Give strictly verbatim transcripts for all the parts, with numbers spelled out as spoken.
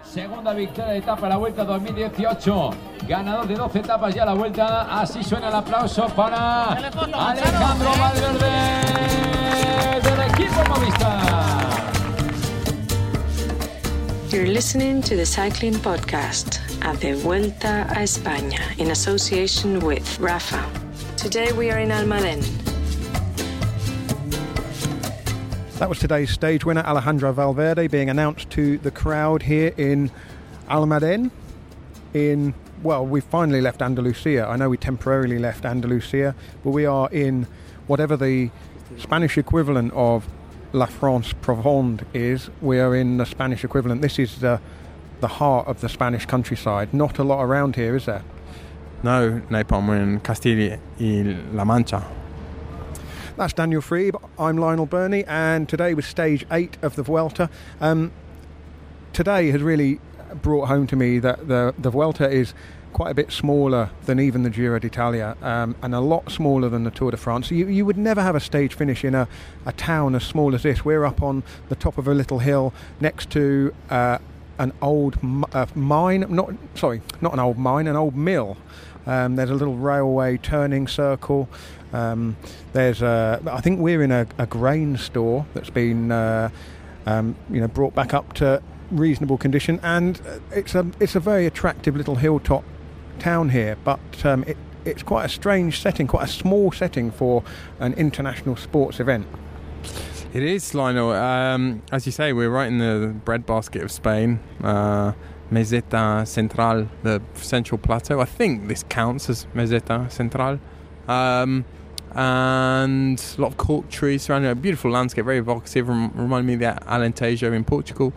Segunda victoria de etapa, la Vuelta dos mil dieciocho. Ganador de doce etapas ya la Vuelta. Así suena el aplauso para Alejandro Valverde del equipo Movistar. You're listening to the Cycling Podcast at the Vuelta a España in association with Rafa. Today we are in Almadén. That was today's stage winner, Alejandro Valverde, being announced to the crowd here in Almadén. In, well, we finally left Andalusia. I know we temporarily left Andalusia, but we are in whatever the Spanish equivalent of La France Profonde is. We are in the Spanish equivalent. This is the, the heart of the Spanish countryside. Not a lot around here, is there? No, Napalm, we're in Castilla y La Mancha. That's Daniel Friebe, I'm Lionel Burney, and today was stage eight of the Vuelta. Um, today has really brought home to me that the, the Vuelta is quite a bit smaller than even the Giro d'Italia, um, and a lot smaller than the Tour de France. You, you would never have a stage finish in a, a town as small as this. We're up on the top of a little hill next to uh, an old m- uh, mine, not sorry, not an old mine, an old mill. Um, there's a little railway turning circle. Um, there's, a, I think we're in a, a grain store that's been, uh, um, you know, brought back up to reasonable condition, and it's a it's a very attractive little hilltop town here. But um, it, it's quite a strange setting, quite a small setting for an international sports event. It is, Lionel. Um, as you say, we're right in the breadbasket of Spain. Uh, Meseta Central, the central plateau. I think this counts as Meseta Central. Um, and a lot of cork trees surrounding a beautiful landscape, very evocative, rem- remind me of the Alentejo in Portugal,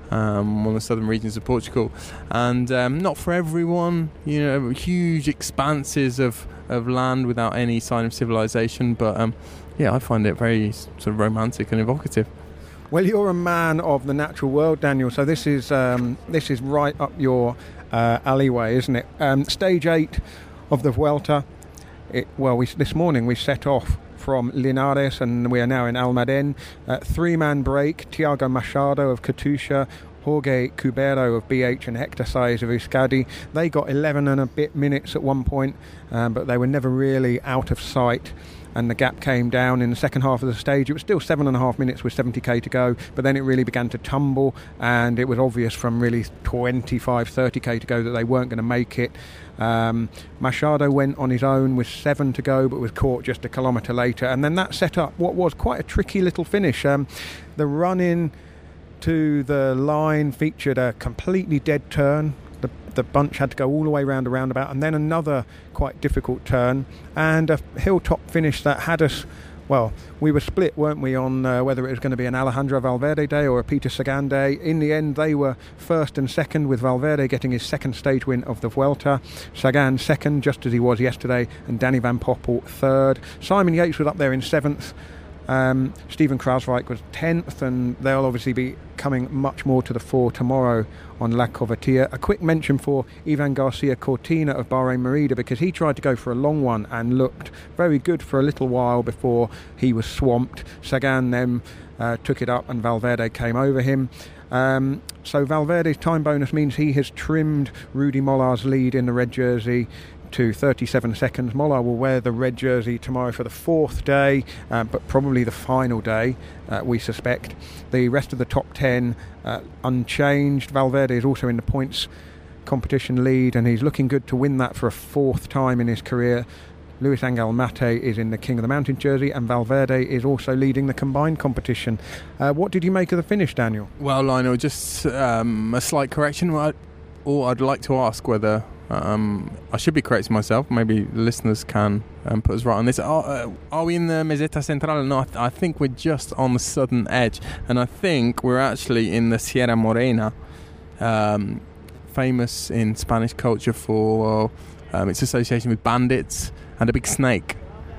um, one of the southern regions of Portugal. And um, not for everyone, you know, huge expanses of, of land without any sign of civilization, but um, yeah, I find it very sort of romantic and evocative. Well, you're a man of the natural world, Daniel, so this is um, this is right up your uh, alleyway, isn't it? Um, stage eight of the Vuelta. It, well, we, this morning we set off from Linares and we are now in Almadén. Uh, three-man break, Tiago Machado of Katusha, Jorge Cubero of B H and Hector Saez of Euskadi. They got eleven and a bit minutes at one point, um, but they were never really out of sight. And the gap came down in the second half of the stage. It was still seven and a half minutes with seventy k to go, but then it really began to tumble, and it was obvious from really twenty-five, thirty k to go that they weren't going to make it. Um, Machado went on his own with seven to go, but was caught just a kilometre later, and then that set up what was quite a tricky little finish. Um, the run-in to the line featured a completely dead turn. The, the bunch had to go all the way round a roundabout, and then another quite difficult turn, and a hilltop finish that had us, well, we were split, weren't we, on uh, whether it was going to be an Alejandro Valverde day or a Peter Sagan day. In the end, they were first and second, with Valverde getting his second stage win of the Vuelta, Sagan second, just as he was yesterday, and Danny Van Poppel third. Simon Yates was up there in seventh. Um, Steven Kruijswijk was tenth, and they'll obviously be coming much more to the fore tomorrow on La Covatilla. A quick mention for Ivan Garcia Cortina of Bahrain Merida, because he tried to go for a long one and looked very good for a little while before he was swamped. Sagan then uh, took it up and Valverde came over him. Um, so Valverde's time bonus means he has trimmed Rudy Mollar's lead in the red jersey to thirty-seven seconds. Mollar will wear the red jersey tomorrow for the fourth day, uh, but probably the final day, uh, we suspect. The rest of the top ten uh, unchanged. Valverde is also in the points competition lead, and he's looking good to win that for a fourth time in his career. Luis Angel Mate is in the King of the Mountain jersey, and Valverde is also leading the combined competition. Uh, what did you make of the finish, Daniel? Well, Lionel, just um, a slight correction. Or I'd like to ask whether Um, I should be correcting myself. Maybe listeners can um, put us right on this. Are, uh, are we in the Meseta Central? No, I, th- I think we're just on the southern edge, and I think we're actually in the Sierra Morena, um, famous in Spanish culture for um, its association with bandits and a big snake,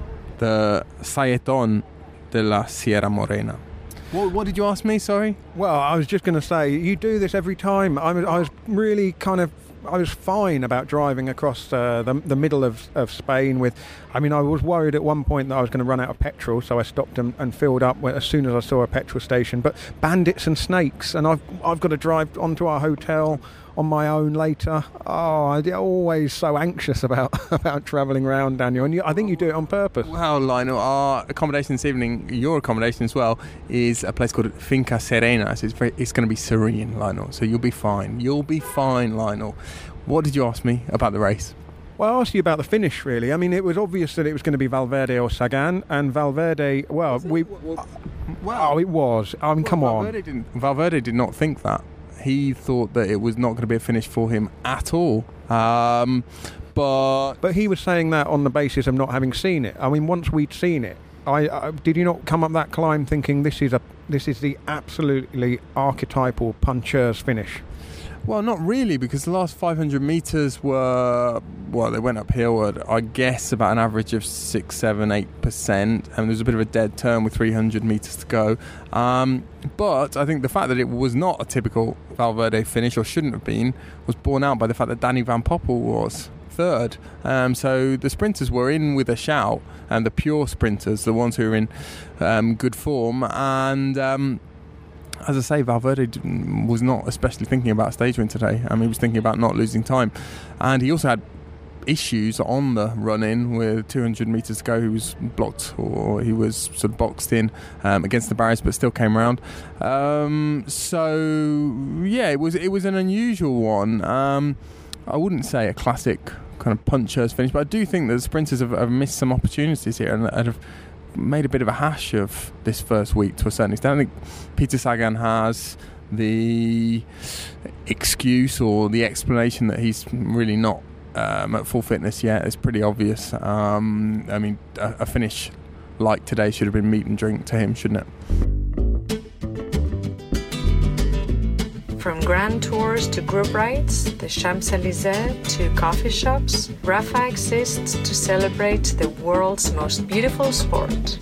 the Saeton de la Sierra Morena. What, what did you ask me? Sorry. Well, I was just going to say, you do this every time. I was, I was really kind of I was fine about driving across uh, the, the middle of, of Spain with, I mean, I was worried at one point that I was going to run out of petrol, so I stopped and, and filled up as soon as I saw a petrol station. But bandits and snakes, and I've I've got to drive onto our hotel on my own later. Oh, I'm always so anxious about about travelling around, Daniel, and you, I think you do it on purpose. Well, Lionel, our accommodation this evening, your accommodation as well, is a place called Finca Serena. So it's, very, it's going to be serene, Lionel, so you'll be fine. You'll be fine, Lionel. What did you ask me about the race? Well, I asked you about the finish, really. I mean, it was obvious that it was going to be Valverde or Sagan, and Valverde, well, we... Well, well, oh, it was. I mean, well, come Valverde on. Didn't, Valverde did not think that. He thought that it was not going to be a finish for him at all. Um, but but he was saying that on the basis of not having seen it. I mean, once we'd seen it, I, I did you not come up that climb thinking this is a this is the absolutely archetypal puncheur's finish? Well, not really, because the last five hundred metres were, well, they went uphill at, I guess, about an average of six, seven, eight percent, and there was a bit of a dead turn with three hundred metres to go. Um, but I think the fact that it was not a typical Valverde finish, or shouldn't have been, was borne out by the fact that Danny Van Poppel was third. Um, so the sprinters were in with a shout, and the pure sprinters, the ones who are in um, good form, and... Um, As I say, Valverde was not especially thinking about stage win today. I mean, he was thinking about not losing time. And he also had issues on the run-in with two hundred metres to go. He was blocked, or he was sort of boxed in um, against the barriers, but still came around. Um, so, yeah, it was it was an unusual one. Um, I wouldn't say a classic kind of puncher's finish, but I do think that the sprinters have, have missed some opportunities here and, and have made a bit of a hash of this first week to a certain extent. I think Peter Sagan has the excuse or the explanation that he's really not um, at full fitness yet. It's pretty obvious. Um, I mean, a, a finish like today should have been meat and drink to him, shouldn't it? From grand tours to group rides, the Champs-Élysées to coffee shops, Rapha exists to celebrate the world's most beautiful sport.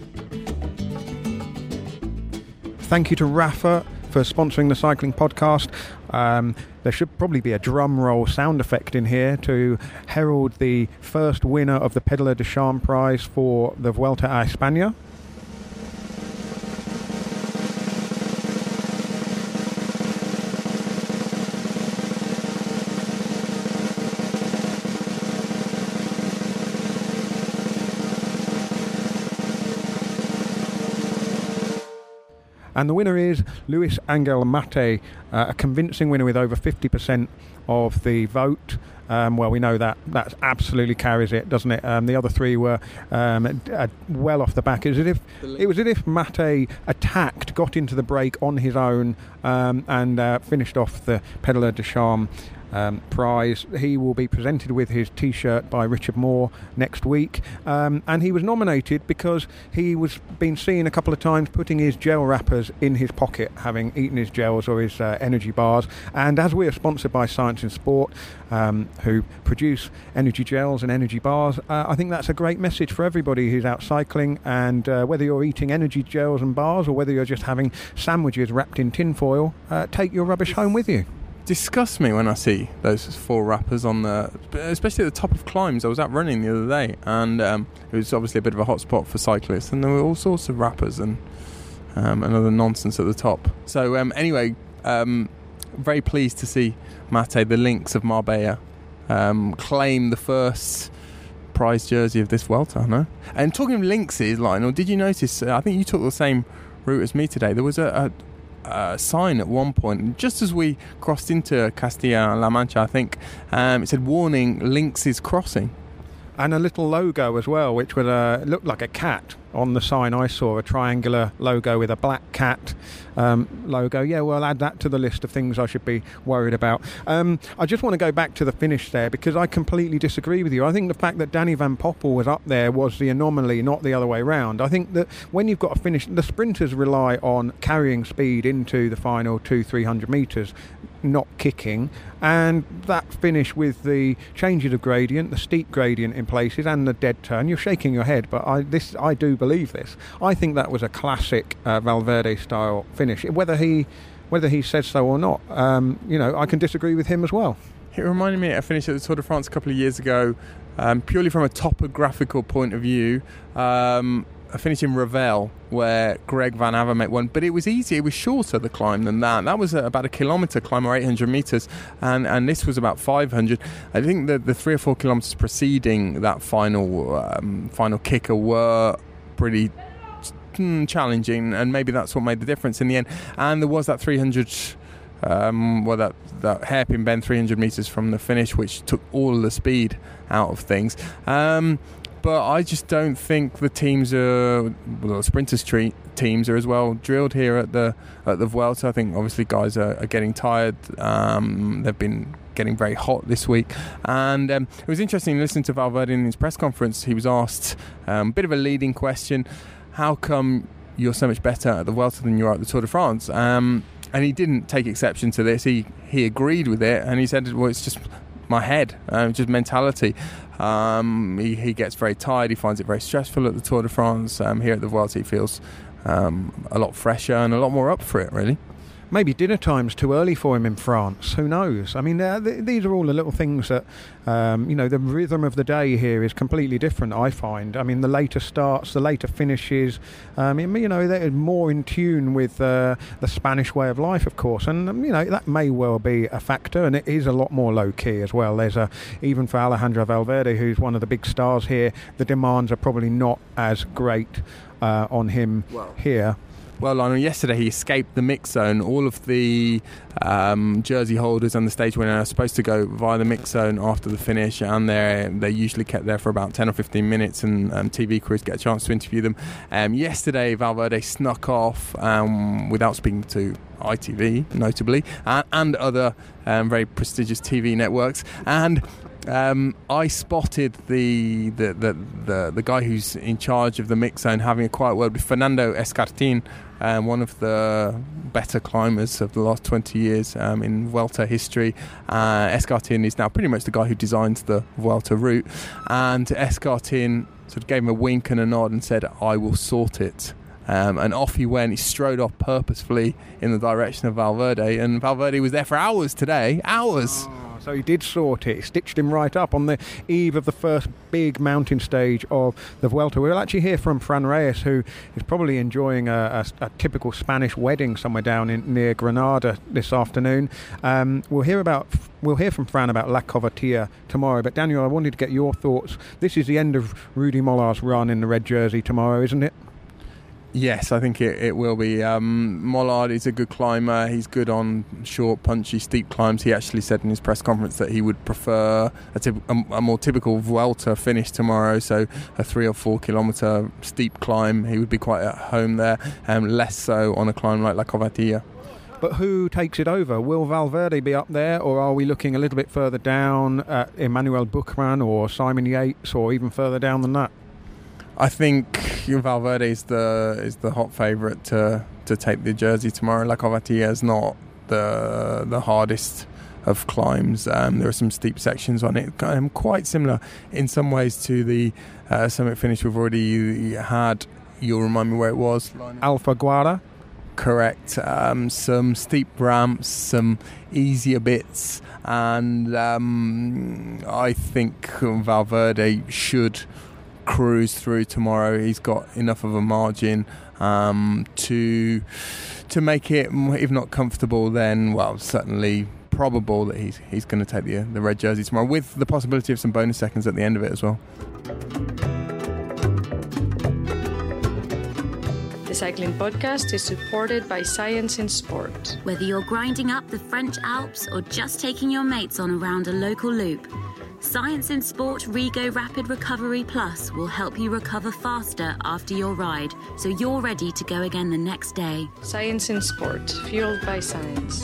Thank you to Rapha for sponsoring the cycling podcast. Um, there should probably be a drum roll sound effect in here to herald the first winner of the Pedala de Charm prize for the Vuelta a España. And the winner is Luis Angel Mate, uh, a convincing winner with over fifty percent of the vote. Um, well, we know that that absolutely carries it, doesn't it? Um, the other three were um, uh, well off the back. It was as if it was as if Mate attacked, got into the break on his own, um, and uh, finished off the Pedala de Charm Um, prize. He will be presented with his T-shirt by Richard Moore next week, um, and he was nominated because he was been seen a couple of times putting his gel wrappers in his pocket, having eaten his gels or his uh, energy bars. And as we are sponsored by Science in Sport, um, who produce energy gels and energy bars, uh, I think that's a great message for everybody who's out cycling. And uh, whether you're eating energy gels and bars or whether you're just having sandwiches wrapped in tin foil, uh, take your rubbish home with you. Disgusts me when I see those four wrappers on the, especially at the top of climbs. I was out running the other day, and um, it was obviously a bit of a hot spot for cyclists, and there were all sorts of wrappers and um, and other nonsense at the top. So um, anyway, um, very pleased to see Mate, the Lynx of Marbella, um, claim the first prize jersey of this Vuelta. No, and talking of lynxes, Lionel, did you notice? Uh, I think you took the same route as me today. There was a, a Uh, sign at one point, just as we crossed into Castilla-La Mancha, I think, um, it said warning, lynxes crossing. And a little logo as well, which would uh, look like a cat on the sign I saw, a triangular logo with a black cat um, logo. Yeah, well, I'll add that to the list of things I should be worried about. Um, I just want to go back to the finish there, because I completely disagree with you. I think the fact that Danny Van Poppel was up there was the anomaly, not the other way round. I think that when you've got a finish, the sprinters rely on carrying speed into the final two, three hundred metres, not kicking, and that finish with the changes of gradient, the steep gradient in places, and the dead turn, you're shaking your head, but I this I do believe this. I think that was a classic uh, Valverde style finish. Whether he whether he says so or not, um, you know, I can disagree with him as well. it reminded me, I finished at the Tour de France a couple of years ago, um, purely from a topographical point of view. Um, I finished in Revel, where Greg Van Avermaet won, but it was easier, it was shorter, the climb, than that. That was about a kilometre climb, or eight hundred metres, and, and this was about five hundred. I think that the three or four kilometres preceding that final um, final kicker were pretty mm, challenging, and maybe that's what made the difference in the end. And there was that three hundred, um, well, that, that hairpin bend three hundred metres from the finish, which took all of the speed out of things. Um, But I just don't think the teams are, well, sprinters tre- teams are as well drilled here at the at the Vuelta. I think obviously guys are, are getting tired. Um, they've been getting very hot this week, and um, it was interesting listening to Valverde in his press conference. He was asked um, a bit of a leading question: how come you're so much better at the Vuelta than you are at the Tour de France? Um, and he didn't take exception to this. He he agreed with it, and he said, well, it's just my head, uh, just mentality. Um, he, he gets very tired. He finds it very stressful at the Tour de France. Um, here at the Vuelta, he feels um, a lot fresher and a lot more up for it, really. Maybe dinner time's too early for him in France. Who knows? I mean, uh, th- these are all the little things that, um, you know, the rhythm of the day here is completely different, I find. I mean, the later starts, the later finishes, um, you know, they're more in tune with uh, the Spanish way of life, of course. And, um, you know, that may well be a factor, and it is a lot more low-key as well. There's a, even for Alejandro Valverde, who's one of the big stars here, the demands are probably not as great uh, on him wow. here. Well, Lionel, yesterday he escaped the mix zone. All of the um, jersey holders and the stage winner are supposed to go via the mix zone after the finish, and they're, they're usually kept there for about ten or fifteen minutes, and um, T V crews get a chance to interview them. Um, yesterday, Valverde snuck off um, without speaking to I T V, notably, and, and other um, very prestigious T V networks. And Um, I spotted the the, the the the guy who's in charge of the mix zone having a quiet word with Fernando Escartin, um, one of the better climbers of the last twenty years um, in Vuelta history. Uh, Escartin is now pretty much the guy who designs the Vuelta route, and Escartin sort of gave him a wink and a nod and said, "I will sort it." Um, and off he went. He strode off purposefully in the direction of Valverde, and Valverde was there for hours today. Hours. Oh. So he did sort it. He stitched him right up on the eve of the first big mountain stage of the Vuelta. We'll actually hear from Fran Reyes, who is probably enjoying a, a, a typical Spanish wedding somewhere down in, near Granada this afternoon. Um, we'll hear about we'll hear from Fran about La Covatilla tomorrow. But Daniel, I wanted to get your thoughts. This is the end of Rudy Mollard's run in the red jersey tomorrow, isn't it? Yes, I think it, it will be. Um, Mollard is a good climber. He's good on short, punchy, steep climbs. He actually said in his press conference that he would prefer a, typ- a, a more typical Vuelta finish tomorrow, so a three or four kilometre steep climb. He would be quite at home there, um, less so on a climb like La Covatilla. But who takes it over? Will Valverde be up there, or are we looking a little bit further down at Emmanuel Buchmann or Simon Yates, or even further down than that? I think Valverde is the is the hot favourite to to take the jersey tomorrow. La Covatilla is not the the hardest of climbs. Um, there are some steep sections on it, um, quite similar in some ways to the uh, summit finish we've already had. You'll remind me where it was. Alfaguara. Correct. Um, some steep ramps, some easier bits, and um, I think Valverde should cruise through tomorrow. He's got enough of a margin um, to to make it, if not comfortable, then well, certainly probable that he's he's going to take the the red jersey tomorrow, with the possibility of some bonus seconds at the end of it as well. The Cycling Podcast is supported by Science in Sport. Whether you're grinding up the French Alps or just taking your mates on around a local loop, Science in Sport Rego Rapid Recovery Plus will help you recover faster after your ride, so you're ready to go again the next day. Science in Sport, fueled by science.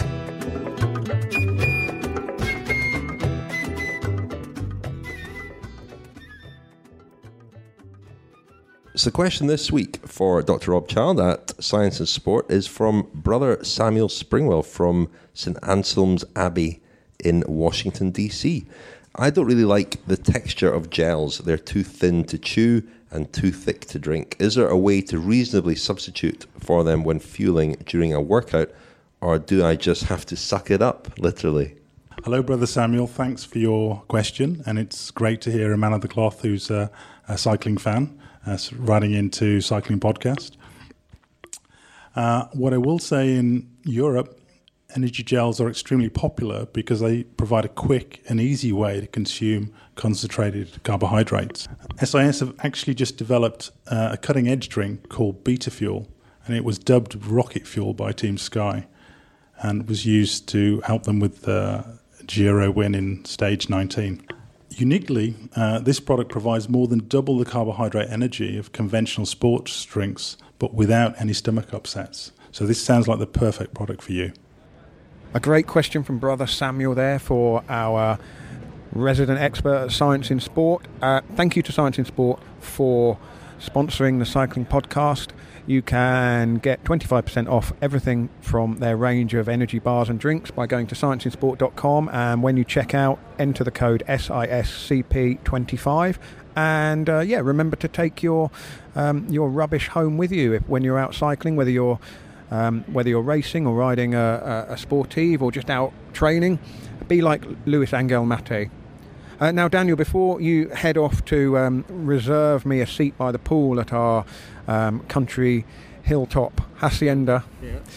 So the question this week for Doctor Rob Child at Science and Sport is from Brother Samuel Springwell from Saint Anselm's Abbey in Washington, D C I don't really like the texture of gels. They're too thin to chew and too thick to drink. Is there a way to reasonably substitute for them when fueling during a workout, or do I just have to suck it up, literally? Hello, Brother Samuel. Thanks for your question, and it's great to hear a man of the cloth who's a, a cycling fan uh, writing into Cycling Podcast. Uh, what I will say, in Europe, energy gels are extremely popular because they provide a quick and easy way to consume concentrated carbohydrates. S I S have actually just developed uh, a cutting-edge drink called Beta Fuel, and it was dubbed Rocket Fuel by Team Sky, and was used to help them with the Giro win in stage nineteen. Uniquely, uh, this product provides more than double the carbohydrate energy of conventional sports drinks, but without any stomach upsets. So this sounds like the perfect product for you. A great question from Brother Samuel there for our resident expert at Science in Sport. Uh, thank you to Science in Sport for sponsoring the Cycling Podcast. You can get twenty-five percent off everything from their range of energy bars and drinks by going to science in sport dot com, and when you check out, enter the code S I S C P twenty-five, and uh, yeah, remember to take your um, your rubbish home with you if, when you're out cycling, whether you're um, whether you're racing or riding a, a, a sportive or just out training. Be like Luis Angel Mate. Uh, now, Daniel, before you head off to um, reserve me a seat by the pool at our um, country hilltop hacienda,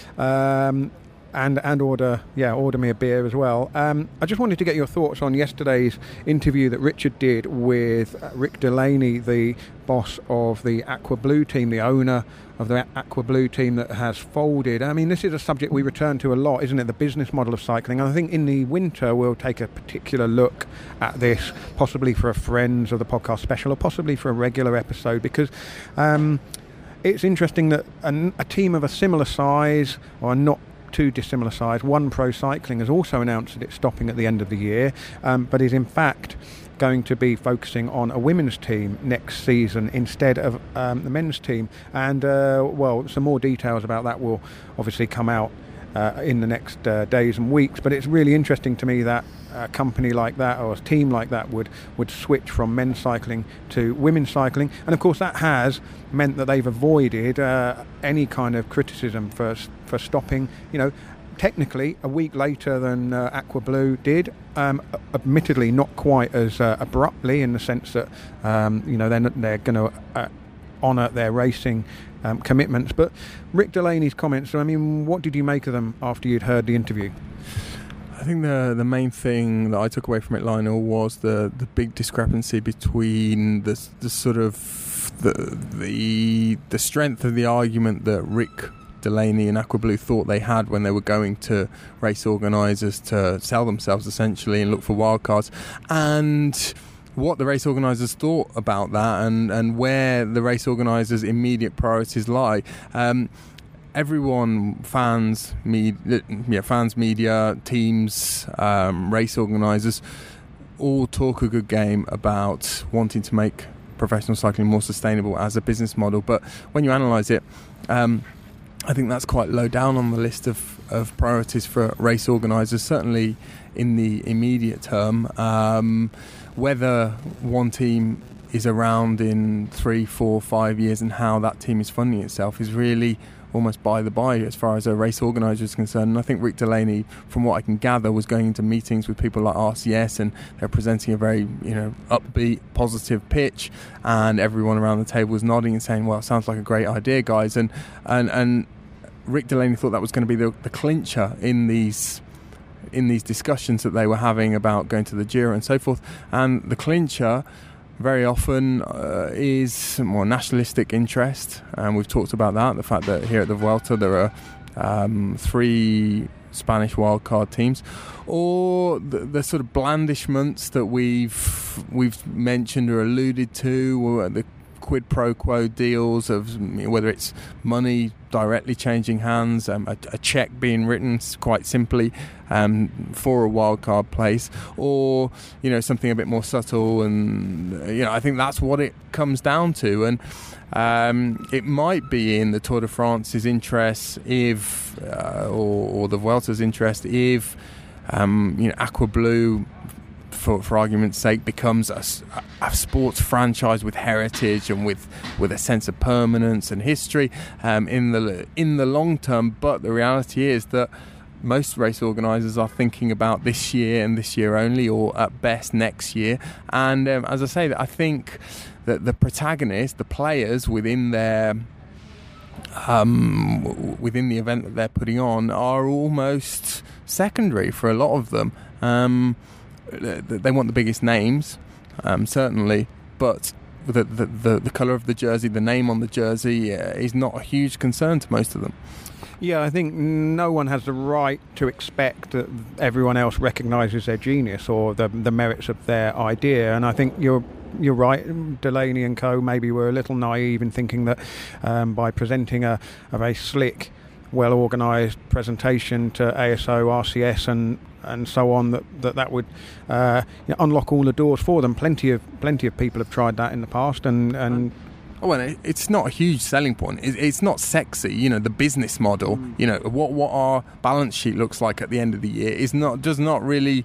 yeah. um, and and order yeah order me a beer as well, um, I just wanted to get your thoughts on yesterday's interview that Richard did with uh, Rick Delaney, the boss of the Aqua Blue team, the owner of the Aqua Blue team that has folded. I mean, this is a subject we return to a lot, isn't it? The business model of cycling. And I think in the winter we'll take a particular look at this, possibly for a Friends of the Podcast special, or possibly for a regular episode, because um, it's interesting that a, a team of a similar size, or not too dissimilar size, One Pro Cycling has also announced that it's stopping at the end of the year, um, but is in fact going to be focusing on a women's team next season instead of um, the men's team. And uh, well, some more details about that will obviously come out uh, in the next uh, days and weeks, but it's really interesting to me that a company like that, or a team like that, would would switch from men's cycling to women's cycling. And of course that has meant that they've avoided uh, any kind of criticism for for stopping, you know, technically a week later than uh, Aqua Blue did, um, admittedly not quite as uh, abruptly, in the sense that um, you know they're, they're going to uh, honour their racing um, commitments. But Rick Delaney's comments, I mean, what did you make of them after you'd heard the interview? I think the the main thing that I took away from it, Lionel, was the, the big discrepancy between the the sort of the the the strength of the argument that Rick Delaney and Aqua Blue thought they had when they were going to race organisers to sell themselves essentially and look for wildcards, and what the race organisers thought about that, and, and where the race organisers' immediate priorities lie. Um, everyone, fans, med- yeah, fans, media, teams, um, race organisers, all talk a good game about wanting to make professional cycling more sustainable as a business model. But when you analyse it, um, I think that's quite low down on the list of, of priorities for race organisers, certainly in the immediate term. Um, whether one team is around in three, four, five years and how that team is funding itself is really almost by the by as far as a race organiser is concerned. And I think Rick Delaney, from what I can gather, was going into meetings with people like R C S, and they're presenting a very, you know, upbeat, positive pitch, and everyone around the table was nodding and saying, well, it sounds like a great idea, guys. And and, and Rick Delaney thought that was going to be the, the clincher in these in these discussions that they were having about going to the Giro and so forth. And the clincher very often uh, is more nationalistic interest, and we've talked about that, the fact that here at the Vuelta there are um, three Spanish wildcard teams, or the, the sort of blandishments that we've we've mentioned or alluded to, or the quid pro quo deals of whether it's money directly changing hands, um, a, a cheque being written quite simply um, for a wildcard place, or you know something a bit more subtle. And you know I think that's what it comes down to. And um, it might be in the Tour de France's interest if, uh, or, or the Vuelta's interest if um, you know Aqua Blue, For, for argument's sake, becomes a, a sports franchise with heritage and with, with a sense of permanence and history um, in the in the long term. But the reality is that most race organisers are thinking about this year and this year only, or at best next year. And um, as I say, I think that the protagonists, the players within their um, within the event that they're putting on, are almost secondary for a lot of them. Um, they want the biggest names, um, certainly, but the, the, the, the colour of the jersey, the name on the jersey, uh, is not a huge concern to most of them. Yeah, I think no one has the right to expect that everyone else recognises their genius or the the merits of their idea. And I think you're you're right. Delaney and co. maybe were a little naive in thinking that um, by presenting a, a very slick, well-organised presentation to A S O, R C S, and and so on, that that, that would uh, you know, unlock all the doors for them. Plenty of plenty of people have tried that in the past, and. and Oh, well, it's not a huge selling point. It's not sexy, you know. The business model, you know, what what our balance sheet looks like at the end of the year is not does not really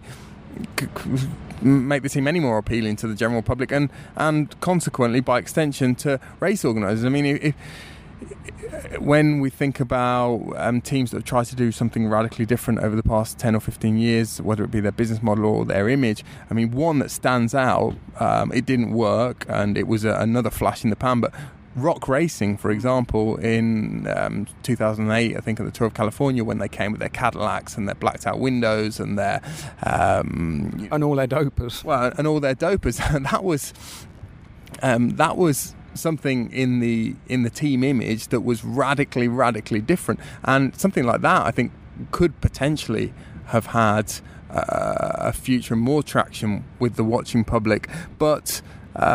make the team any more appealing to the general public, and and consequently, by extension, to race organisers. I mean, if, when we think about um, teams that have tried to do something radically different over the past ten or fifteen years, whether it be their business model or their image, I mean, one that stands out, um, it didn't work and it was a, another flash in the pan, but Rock Racing, for example, in um, two thousand eight, I think at the Tour of California, when they came with their Cadillacs and their blacked out windows and their um, and all their dopers, well, and all their dopers, that was um, that was. something in the in the team image that was radically radically different, and something like that I think could potentially have had uh, a future more traction with the watching public. But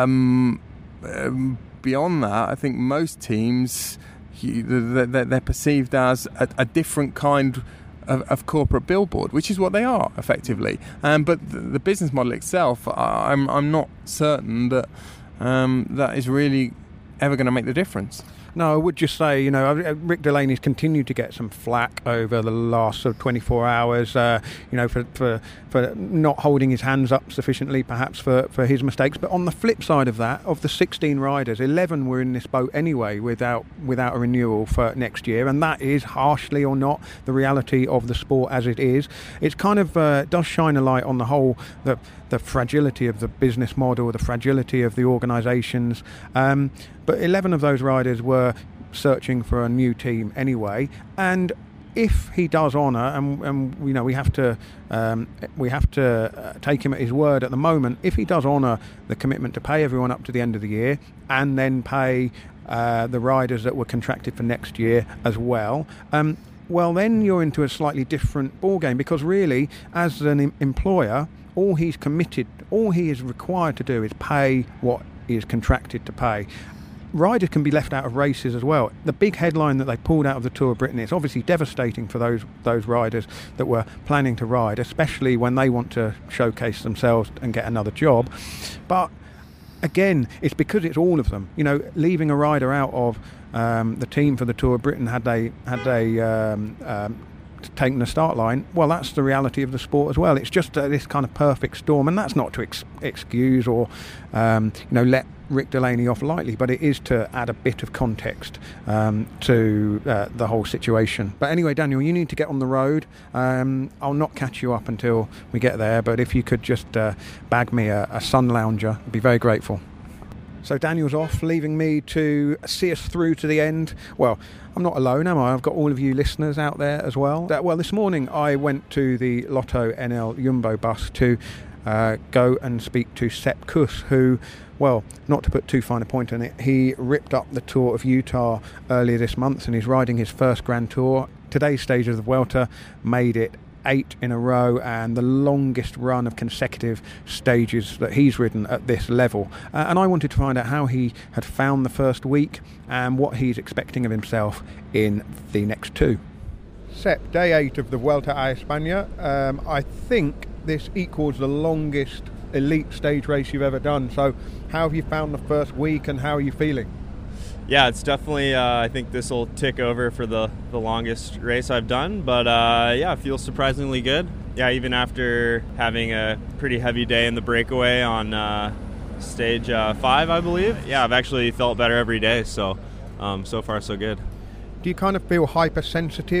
um, um, beyond that, I think most teams, they're, they're perceived as a, a different kind Of, of corporate billboard, which is what they are effectively. Um, but the, the business model itself, I'm I'm not certain that um, that is really ever going to make the difference. No, I would just say, you know, Rick Delaney's continued to get some flack over the last sort of twenty-four hours, uh, you know, for, for for not holding his hands up sufficiently, perhaps for, for his mistakes. But on the flip side of that, of the sixteen riders, eleven were in this boat anyway without without a renewal for next year, and that is, harshly or not, the reality of the sport as it is. It's kind of uh, does shine a light on the whole, the the fragility of the business model, the fragility of the organisations. Um, but eleven of those riders were searching for a new team anyway, and if he does honour, and, and you know we have to um, we have to uh, take him at his word at the moment. If he does honour the commitment to pay everyone up to the end of the year, and then pay uh, the riders that were contracted for next year as well. Um, well, then you're into a slightly different ballgame, because really, as an em- employer, all he's committed, all he is required to do is pay what he is contracted to pay. Riders can be left out of races as well. The big headline that they pulled out of the Tour of Britain is obviously devastating for those those riders that were planning to ride, especially when they want to showcase themselves and get another job. But again, it's because it's all of them. You know, leaving a rider out of um, the team for the Tour of Britain had they had they um, um, taken the start line, well, that's the reality of the sport as well. It's just uh, this kind of perfect storm, and that's not to ex- excuse or um, you know let Rick Delaney off lightly, but it is to add a bit of context um, to uh, the whole situation. But anyway, Daniel, you need to get on the road. Um, I'll not catch you up until we get there, but if you could just uh, bag me a, a sun lounger, I'd be very grateful. So Daniel's off, leaving me to see us through to the end. Well, I'm not alone, am I? I've got all of you listeners out there as well. That, well, this morning I went to the Lotto N L Jumbo bus to uh, go and speak to Sepp Kuss, who, well, not to put too fine a point on it, he ripped up the Tour of Utah earlier this month and he's riding his first Grand Tour. Today's stage of the Vuelta made it eight in a row, and the longest run of consecutive stages that he's ridden at this level. Uh, and I wanted to find out how he had found the first week and what he's expecting of himself in the next two. Sepp, day eight of the Vuelta a España. Um, I think this equals the longest elite stage race you've ever done. So how have you found the first week and how are you feeling? Yeah, it's definitely, uh, I think this will tick over for the, the longest race I've done. But uh, yeah, it feels surprisingly good. Yeah, even after having a pretty heavy day in the breakaway on uh, stage uh, five, I believe. Yeah, I've actually felt better every day. So, um, so far so good. Do you kind of feel hypersensitive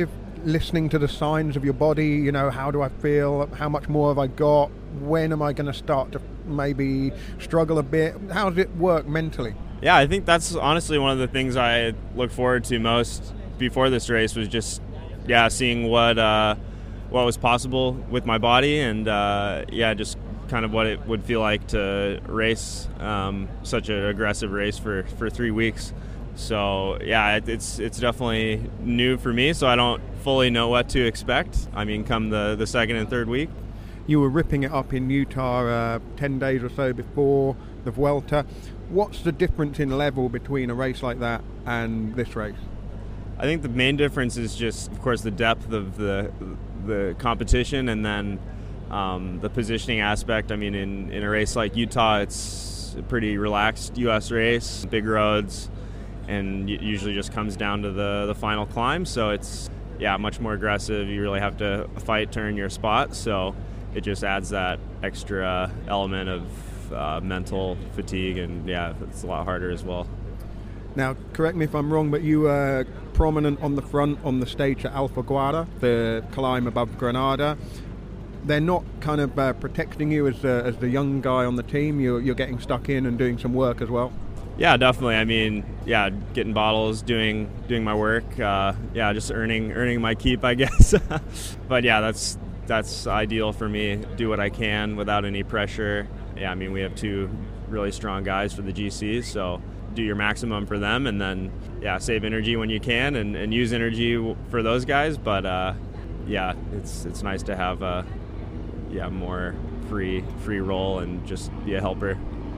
listening to the signs of your body? You know, how do I feel? How much more have I got? When am I going to start to maybe struggle a bit? How does it work mentally? Yeah, I think that's honestly one of the things I look forward to most before this race was just, yeah, seeing what uh, what was possible with my body, and uh, yeah, just kind of what it would feel like to race um, such an aggressive race for, for three weeks. So yeah, it, it's it's definitely new for me, so I don't fully know what to expect. I mean, come the, the second and third week. You were ripping it up in Utah uh, ten days or so before the Vuelta. What's the difference in level between a race like that and this race? I think the main difference is just, of course, the depth of the the competition, and then um, the positioning aspect. I mean, in, in a race like Utah, it's a pretty relaxed U S race, big roads, and it usually just comes down to the, the final climb. So it's, yeah, much more aggressive. You really have to fight to earn your spot. So it just adds that extra element of uh, mental fatigue, and yeah, it's a lot harder as well. Now, correct me if I'm wrong, but you were prominent on the front on the stage at Alfaguara, the climb above Granada. They're not kind of uh, protecting you as, uh, as the young guy on the team. You're, you're getting stuck in and doing some work as well. Yeah, definitely. I mean, yeah, getting bottles, doing doing my work. Uh, yeah, just earning earning my keep, I guess. But yeah, that's that's ideal for me. Do what I can without any pressure. Yeah, I mean, we have two really strong guys for the G Cs, so do your maximum for them, and then yeah, save energy when you can, and, and use energy for those guys. But uh, yeah, it's it's nice to have a yeah more free free role and just be a helper.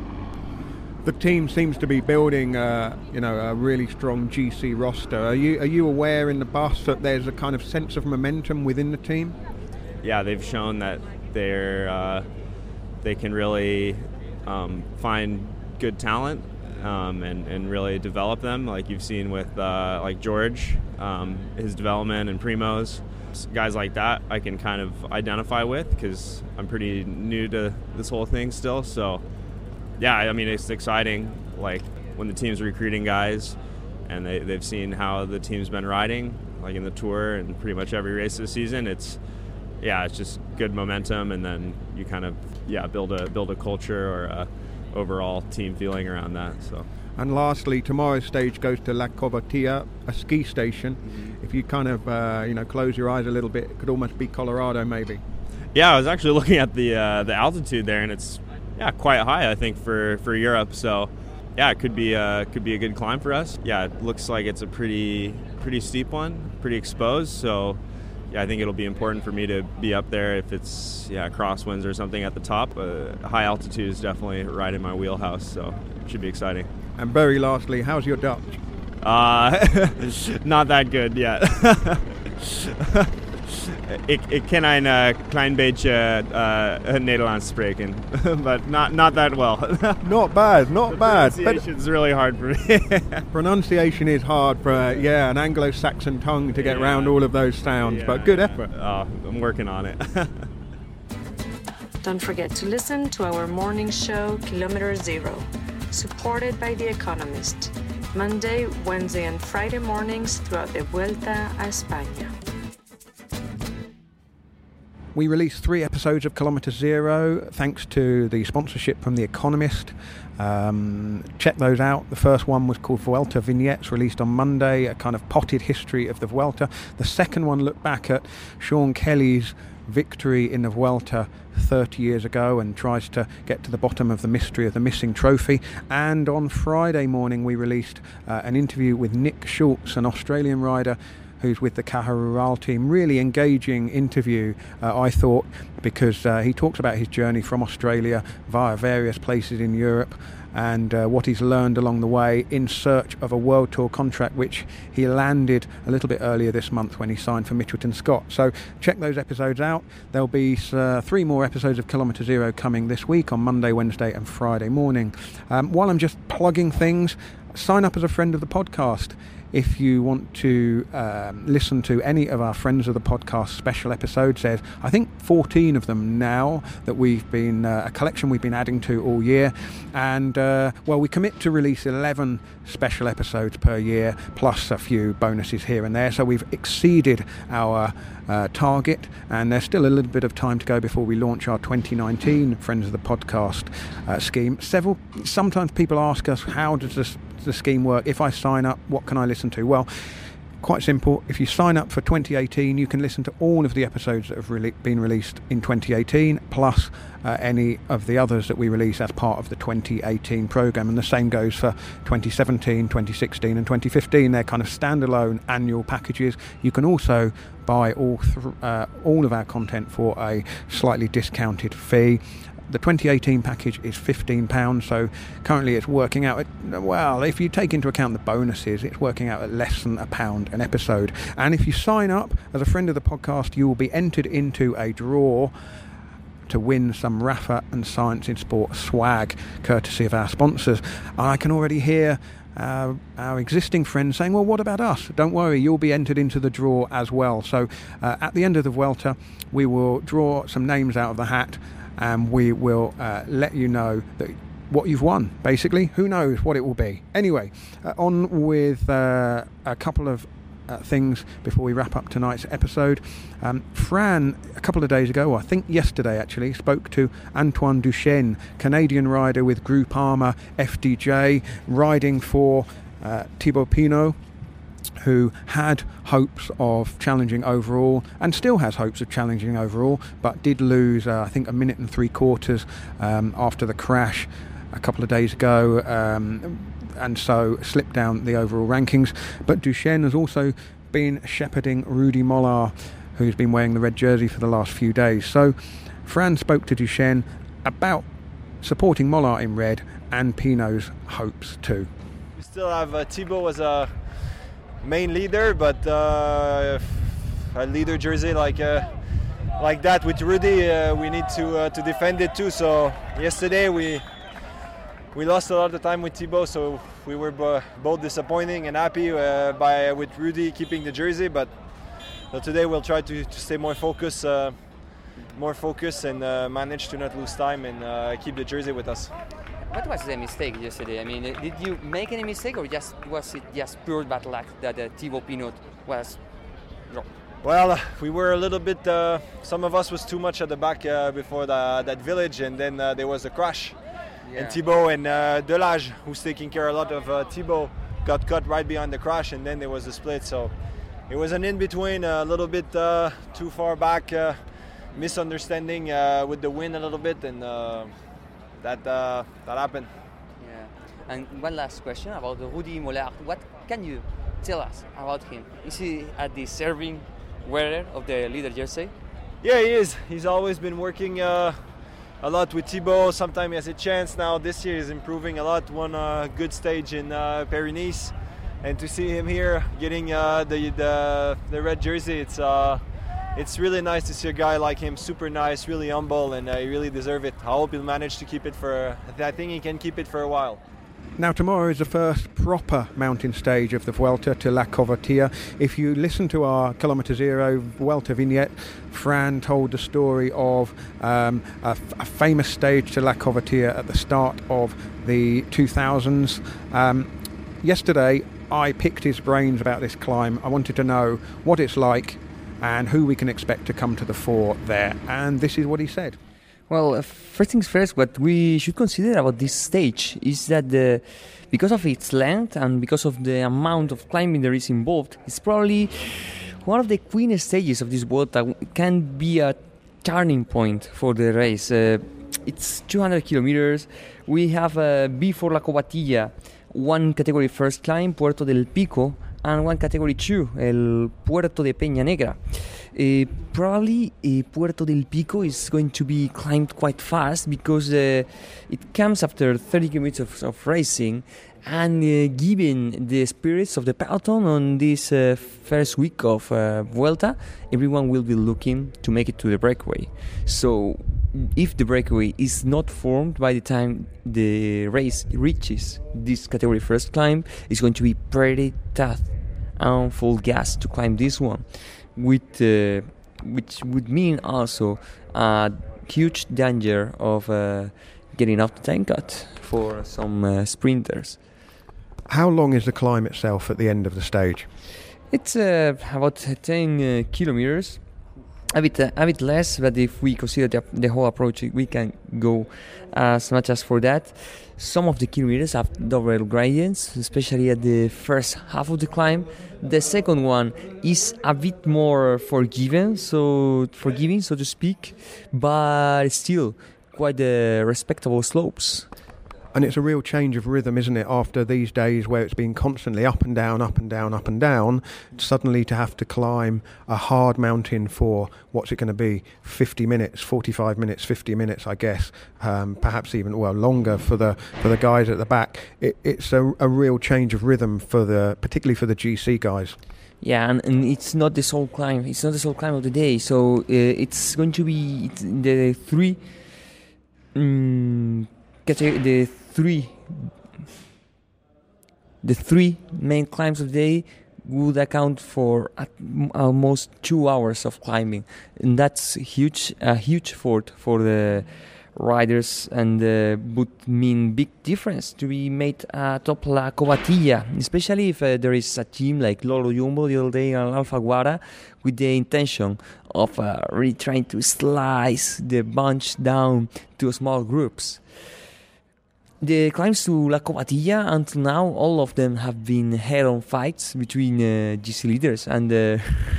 The team seems to be building, uh, you know, a really strong G C roster. Are you are you aware in the bus that there's a kind of sense of momentum within the team? Yeah, they've shown that they're uh, they can really um, find good talent um, and and really develop them. Like you've seen with uh, like George, um, his development, and Primoz. Guys like that I can kind of identify with because I'm pretty new to this whole thing still. So yeah, I mean, it's exciting, like, when the team's recruiting guys and they, they've seen how the team's been riding, like in the Tour and pretty much every race this season. It's, yeah, it's just good momentum, and then you kind of, yeah, build a build a culture or a overall team feeling around that. So. And lastly, tomorrow's stage goes to La Cobertilla, a ski station. Mm-hmm. If you kind of, uh, you know, close your eyes a little bit, it could almost be Colorado, maybe. Yeah, I was actually looking at the uh, the altitude there, and it's, yeah, quite high, I think, for, for Europe. So, yeah, it could be a, could be a good climb for us. Yeah, it looks like it's a pretty pretty steep one, pretty exposed. So, yeah, I think it'll be important for me to be up there if it's, yeah, crosswinds or something at the top. Uh, high altitude is definitely right in my wheelhouse, so it should be exciting. And very lastly, how's your Dutch? Uh, not that good yet. Ik, ik ken een uh, klein beetje uh, Nederlands spreken, but not not that well. Not bad, not the bad. Pronunciation's really hard for me. Pronunciation is hard for, uh, yeah, an Anglo-Saxon tongue to get yeah. around all of those sounds, yeah, but good yeah. effort. Oh, I'm working on it. Don't forget to listen to our morning show, Kilometer Zero, supported by The Economist, Monday, Wednesday, and Friday mornings throughout the Vuelta a España. We released three episodes of Kilometer Zero thanks to the sponsorship from The Economist. Um, check those out. The first one was called Vuelta Vignettes, released on Monday, a kind of potted history of the Vuelta. The second one looked back at Sean Kelly's victory in the Vuelta thirty years ago and tries to get to the bottom of the mystery of the missing trophy. And on Friday morning we released uh, an interview with Nick Schultz, an Australian rider who's with the Caja Rural team. Really engaging interview, uh, I thought, because uh, he talks about his journey from Australia via various places in Europe and uh, what he's learned along the way in search of a World Tour contract, which he landed a little bit earlier this month when he signed for Mitchelton Scott. So check those episodes out. There'll be uh, three more episodes of Kilometer Zero coming this week on Monday, Wednesday and Friday morning. Um, while I'm just plugging things, sign up as a friend of the podcast. if you want to um, listen to any of our Friends of the Podcast special episodes, there's I think fourteen of them now that we've been uh, a collection we've been adding to all year, and uh, well, we commit to release eleven special episodes per year plus a few bonuses here and there, so we've exceeded our uh, target, and there's still a little bit of time to go before we launch our twenty nineteen Friends of the Podcast uh, scheme. Several sometimes people ask us, how does this the scheme work? If I sign up, what can I listen to? Well, quite simple. If you sign up for twenty eighteen, you can listen to all of the episodes that have re- been released in twenty eighteen, plus uh, any of the others that we release as part of the twenty eighteen programme. And the same goes for twenty seventeen, twenty sixteen and twenty fifteen. They're kind of standalone annual packages. You can also buy all th- uh, all of our content for a slightly discounted fee. The twenty eighteen package is fifteen pounds, so currently it's working out at, well, if you take into account the bonuses, it's working out at less than a pound an episode. And if you sign up as a friend of the podcast, you will be entered into a draw to win some Rafa and Science in Sport swag, courtesy of our sponsors. And I can already hear uh, our existing friends saying, well, what about us? Don't worry, you'll be entered into the draw as well. So uh, at the end of the Vuelta, we will draw some names out of the hat, and we will uh, let you know that what you've won, basically. Who knows what it will be. Anyway, uh, on with uh, a couple of uh, things before we wrap up tonight's episode. Um, Fran, a couple of days ago, or I think yesterday actually, spoke to Antoine Duchesne, Canadian rider with Groupama F D J, riding for uh, Thibaut Pinot, who had hopes of challenging overall and still has hopes of challenging overall, but did lose uh, I think a minute and three quarters um, after the crash a couple of days ago, um, and so slipped down the overall rankings. But Duchesne has also been shepherding Rudy Mollard, who's been wearing the red jersey for the last few days. So Fran spoke to Duchesne about supporting Mollard in red and Pinot's hopes too. We still have uh, Thibaut as a main leader, but uh, a leader jersey like uh, like that with Rudy, uh, we need to uh, to defend it too. So yesterday we we lost a lot of time with Thibaut, so we were b- both disappointing and happy uh, by with Rudy keeping the jersey. But so today we'll try to, to stay more focused, uh, more focused, and uh, manage to not lose time and uh, keep the jersey with us. What was the mistake yesterday? I mean, did you make any mistake, or just was it just pure bad luck that uh, Thibaut Pinot was wrong? Well, uh, we were a little bit. Uh, some of us was too much at the back uh, before the, that village, and then uh, there was a crash. Yeah. And Thibaut and uh, Delage, who's taking care a lot of uh, Thibaut, got cut right behind the crash, and then there was a split. So it was an in between, a little bit uh, too far back, uh, misunderstanding uh, with the wind a little bit, and. Uh, That uh, that happened. Yeah. And one last question about Rudy Mollard. What can you tell us about him? Is he at the serving wearer of the leader jersey? Yeah, he is. He's always been working uh, a lot with Thibaut. Sometimes he has a chance. Now this year he's improving a lot. Won a good stage in uh, Paris-Nice, and to see him here getting uh, the, the the red jersey, it's. Uh, It's really nice to see a guy like him, super nice, really humble, and uh, he really deserves it. I hope he'll manage to keep it for, I think he can keep it for a while. Now tomorrow is the first proper mountain stage of the Vuelta to La Covatia. If you listen to our Kilometre Zero Vuelta vignette, Fran told the story of um, a, a famous stage to La Covatia at the start of the two thousands. Um, yesterday I picked his brains about this climb. I wanted to know what it's like and who we can expect to come to the fore there. And this is what he said. Well, uh, first things first, what we should consider about this stage is that the, because of its length and because of the amount of climbing there is involved, it's probably one of the queenest stages of this Vuelta. It can be a turning point for the race. Uh, it's two hundred kilometers. We have uh, before La Covatilla, one category first climb, Puerto del Pico, and one category two, El Puerto de Peña Negra. Uh, probably uh, Puerto del Pico is going to be climbed quite fast because uh, it comes after thirty kilometers of, of racing, and uh, given the spirits of the peloton on this uh, first week of uh, Vuelta, everyone will be looking to make it to the breakaway. So if the breakaway is not formed by the time the race reaches this category first climb, it's going to be pretty tough and full gas to climb this one, with uh, which would mean also a huge danger of uh, getting off the time cut for some uh, sprinters. How long is the climb itself at the end of the stage? It's uh, about ten uh, kilometers, a bit uh, a bit less, but if we consider the, the whole approach, we can go as much as for that. Some of the kilometers have double gradients, especially at the first half of the climb. The second one is a bit more forgiving, so forgiving, so to speak, but still quite uh, respectable slopes. And it's a real change of rhythm, isn't it, after these days where it's been constantly up and down, up and down, up and down, suddenly to have to climb a hard mountain for, what's it going to be, fifty minutes, forty-five minutes, fifty minutes, I guess, um, perhaps even, well, longer for the for the guys at the back. It, it's a, a real change of rhythm, for the particularly for the G C guys. Yeah, and, and it's not the sole climb, it's not the sole climb of the day, so uh, it's going to be it's the three... Um, the three the three main climbs of the day would account for at almost two hours of climbing, and that's huge a huge effort for the riders, and uh, would mean big difference to be made atop La Covatilla, especially if uh, there is a team like Lolo Jumbo the other day and Alfaguara with the intention of uh, really trying to slice the bunch down to small groups. The climbs to La Covatilla, until now, all of them have been head-on fights between uh, G C leaders, and uh,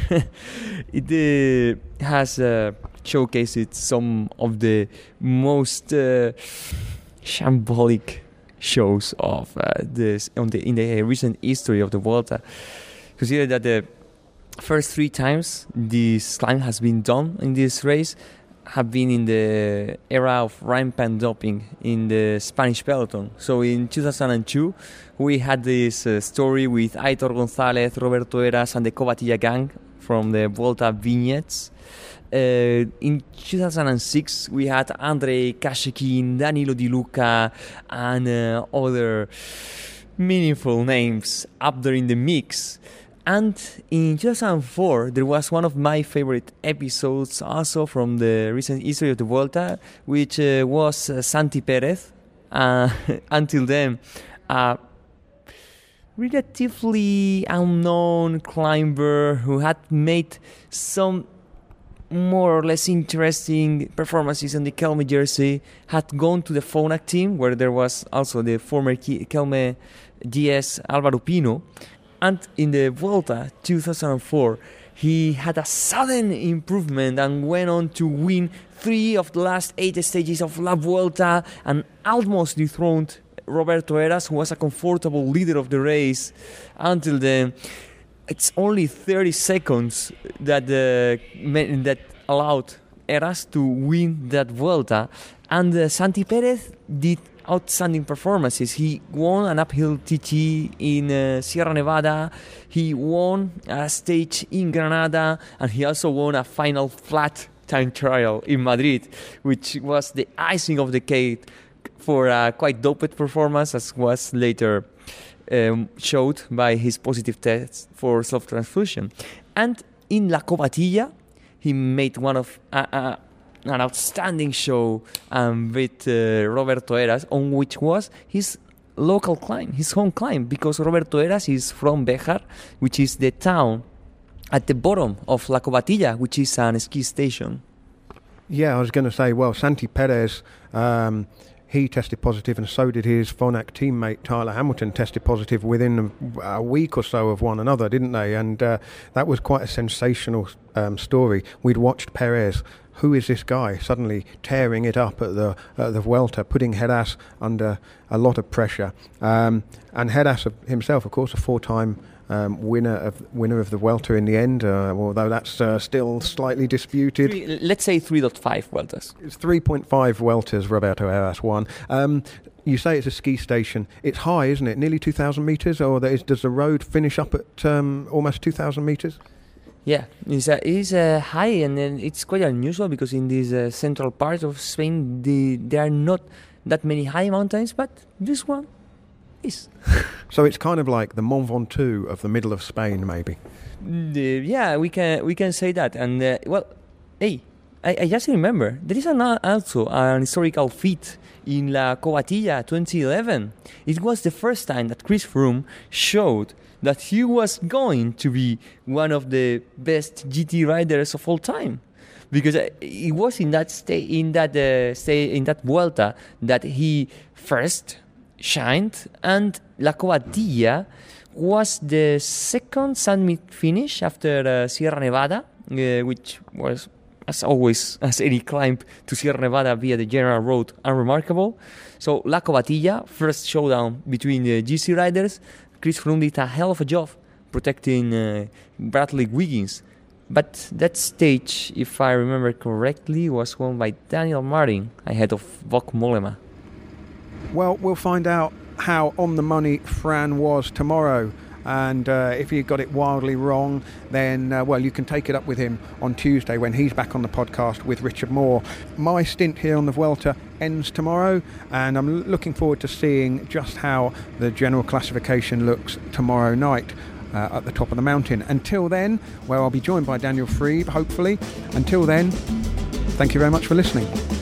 it uh, has uh, showcased some of the most uh, shambolic shows of uh, this on the in the recent history of the Vuelta. Consider that the first three times this climb has been done in this race have been in the era of rampant doping in the Spanish peloton. So in two thousand two, we had this uh, story with Aitor González, Roberto Heras, and the Covatilla gang from the Vuelta vignettes. Uh, in two thousand six, we had Andrei Kashekin, Danilo Di Luca, and uh, other meaningful names up there in the mix. And in two thousand four, there was one of my favorite episodes also from the recent history of the Vuelta, which uh, was uh, Santi Perez. Uh, until then, a relatively unknown climber who had made some more or less interesting performances in the Kelme jersey, had gone to the Phonak team, where there was also the former Kelme D S Álvaro Pino. And in the Vuelta two thousand four, he had a sudden improvement and went on to win three of the last eight stages of La Vuelta, and almost dethroned Roberto Heras, who was a comfortable leader of the race. Until then, it's only thirty seconds that uh, that allowed Heras to win that Vuelta, and uh, Santi Perez did outstanding performances. He won an uphill T T in uh, Sierra Nevada, he won a stage in Granada, and he also won a final flat time trial in Madrid, which was the icing of the cake for a quite doped performance, as was later um, showed by his positive test for self-transfusion. And in La Covatilla, he made one of uh, uh, an outstanding show um, with uh, Roberto Heras, on which was his local climb, his home climb, because Roberto Heras is from Béjar, which is the town at the bottom of La Covatilla, which is an ski station. Yeah, I was going to say, well, Santi Perez, um, he tested positive, and so did his Phonak teammate Tyler Hamilton, tested positive within a, a week or so of one another, didn't they? And uh, that was quite a sensational um, story. We'd watched Perez. Who is this guy? Suddenly tearing it up at the at the Vuelta, putting Heras under a lot of pressure. Um, and Heras himself, of course, a four-time um, winner of winner of the Vuelta in the end, uh, although that's uh, still slightly disputed. Three, let's say three point five Vueltas. It's three point five Vueltas Roberto Heras won. Um, you say it's a ski station. It's high, isn't it? Nearly two thousand metres, or there is, does the road finish up at um, almost two thousand metres? Yeah, it's uh, it's uh, high, and uh, it's quite unusual because in this uh, central part of Spain, the, there are not that many high mountains, but this one is. So it's kind of like the Mont Ventoux of the middle of Spain, maybe. The, yeah, we can we can say that. And uh, well, hey, I, I just remember there is an, also an historical feat in La Covatilla twenty eleven. It was the first time that Chris Froome showed that he was going to be one of the best G T riders of all time, because it was in that stay in that uh, stay in that Vuelta that he first shined, and La Covatilla was the second summit finish after uh, Sierra Nevada, uh, which was, as always, as any climb to Sierra Nevada via the general road, unremarkable. So La Covatilla, first showdown between the G C riders. Chris Froome did a hell of a job protecting uh, Bradley Wiggins. But that stage, if I remember correctly, was won by Daniel Martin ahead of Wout Mollema. Well, we'll find out how on the money Fran was tomorrow. And uh, if he got it wildly wrong, then, uh, well, you can take it up with him on Tuesday when he's back on the podcast with Richard Moore. My stint here on the Vuelta ends tomorrow, and I'm looking forward to seeing just how the general classification looks tomorrow night uh, at the top of the mountain. Until then, where I'll be joined by Daniel Friebe, hopefully. Until then, thank you very much for listening.